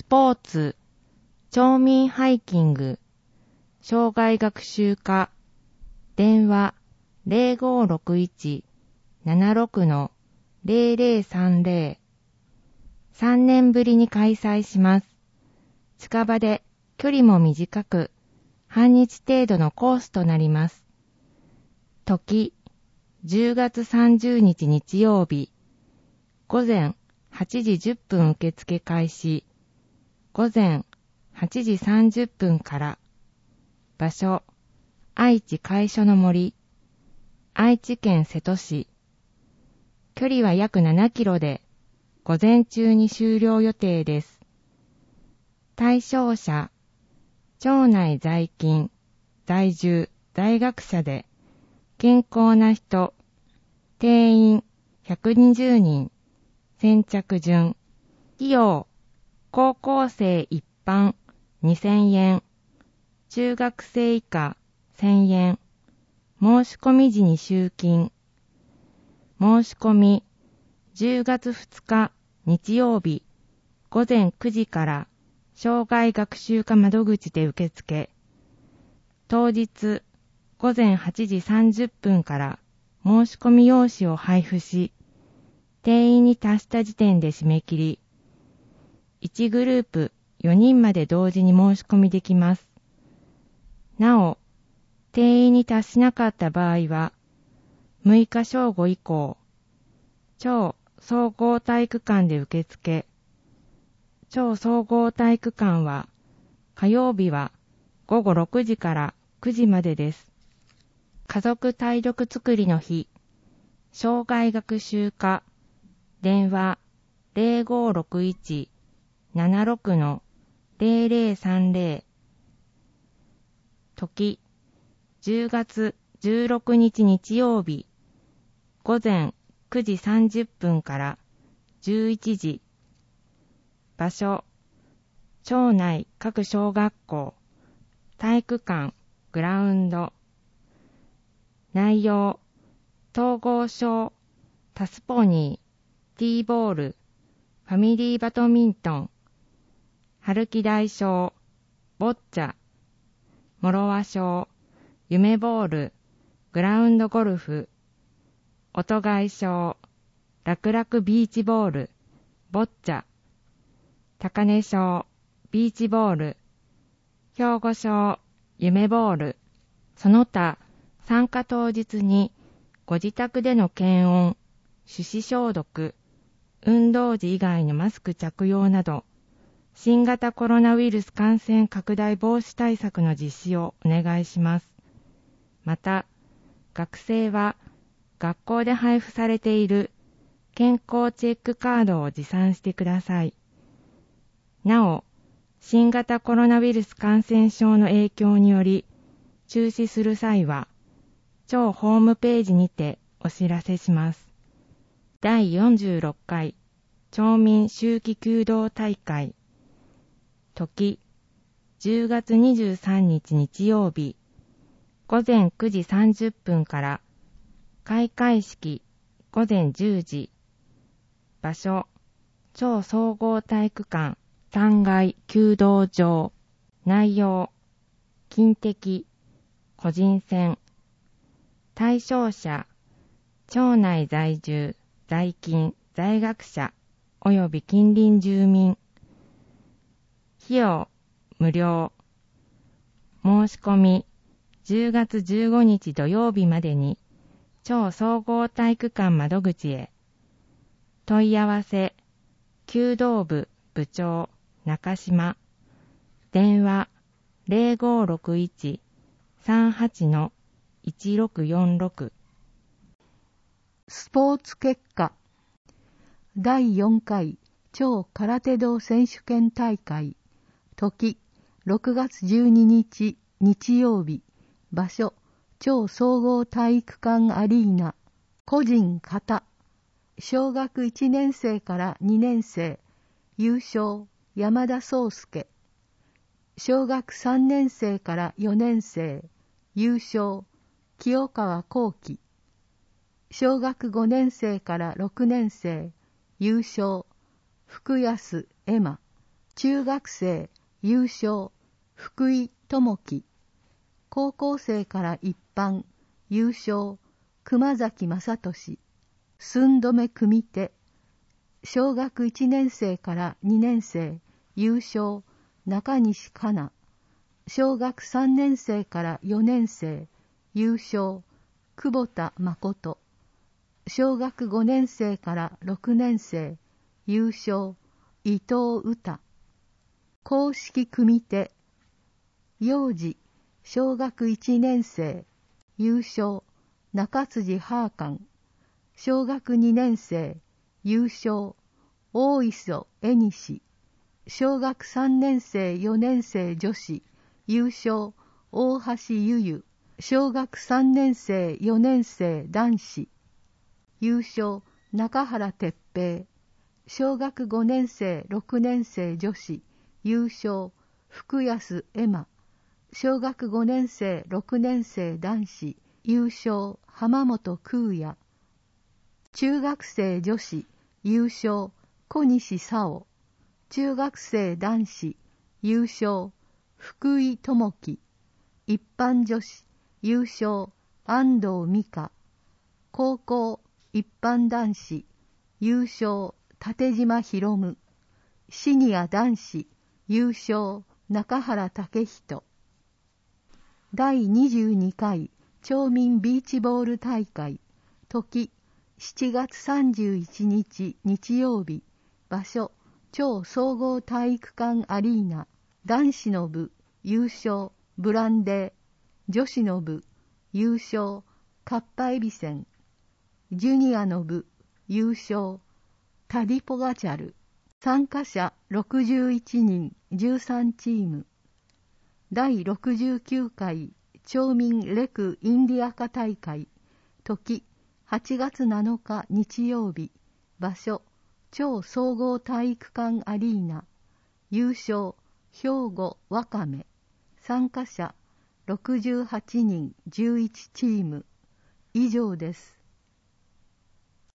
ポーツ、町民ハイキング、障害学習課、電話 0561-76-0030、3年ぶりに開催します。近場で距離も短く、半日程度のコースとなります。時、10月30日日曜日、午前8時10分受付開始、午前8時30分から、場所、愛知海所の森、愛知県瀬戸市、距離は約7キロで、午前中に終了予定です。対象者、町内在勤、在住、在学者で、健康な人、定員120人、先着順、費用、高校生一般2000円、中学生以下1000円、申し込み時に集金、申し込み、10月2日日曜日、午前9時から障害学習課窓口で受付、当日、午前8時30分から申し込み用紙を配布し、定員に達した時点で締め切り、1グループ4人まで同時に申し込みできます。なお、定員に達しなかった場合は、6日正午以降、町総合体育館で受付、町総合体育館は、火曜日は午後6時から9時までです。家族体力づくりの日、障害学習課、電話 0561-76-0030、時、10月16日日曜日、午前9時30分から11時、場所、町内各小学校、体育館、グラウンド、内容、統合賞、タスポニー、ティーボール、ファミリーバドミントン、春木大賞、ボッチャ、諸和賞、夢ボール、グラウンドゴルフ、音貝賞、楽々ビーチボール、ボッチャ、高根賞、ビーチボール、兵庫賞、夢ボール、その他、参加当日にご自宅での検温、手指消毒、運動時以外のマスク着用など、新型コロナウイルス感染拡大防止対策の実施をお願いします。また、学生は学校で配布されている健康チェックカードを持参してください。なお、新型コロナウイルス感染症の影響により、中止する際は、町ホームページにてお知らせします。第46回町民秋季弓道大会、時、10月23日日曜日、午前9時30分から、開会式午前10時、場所、町総合体育館3階弓道場、内容、近敵、個人戦、対象者、町内在住、在勤、在学者、および近隣住民。費用、無料。申し込み、10月15日土曜日までに、町総合体育館窓口へ。問い合わせ、弓道部部長、中島。電話、0561-38-1646。 スポーツ結果、第4回町空手道選手権大会、時6月12日日曜日、場所町総合体育館アリーナ、個人形、小学1年生から2年生、優勝山田壮介、小学3年生から4年生、優勝清川幸喜、小学5年生から6年生、優勝福安エマ、 中学生優勝福井智樹。高校生から一般優勝熊崎正俊。寸止め組手。小学1年生から2年生優勝中西香奈。小学3年生から4年生優勝久保田誠。小学5年生から6年生優勝伊藤詩。公式組手。幼児小学1年生優勝中辻ハーカン。小学2年生優勝大磯江西。小学3年生4年生女子優勝大橋ゆゆ。小学3年生4年生男子優勝中原哲平。小学5年生6年生女子優勝福安エマ。小学5年生6年生男子優勝浜本空也。中学生女子優勝小西沙央。中学生男子優勝福井智樹。一般女子優勝安藤美香。高校一般男子優勝立島博夢。シニア男子優勝中原武人。第22回町民ビーチボール大会。時7月31日日曜日。場所超総合体育館アリーナ。男子の部優勝ブランデー。女子の部優勝カッパエビセン。ジュニアの部優勝タディポガチャル。参加者61人13チーム。第69回町民レクインディアカ大会。時8月7日日曜日。場所超総合体育館アリーナ。優勝兵庫わかめ。参加者68人11チーム。以上です。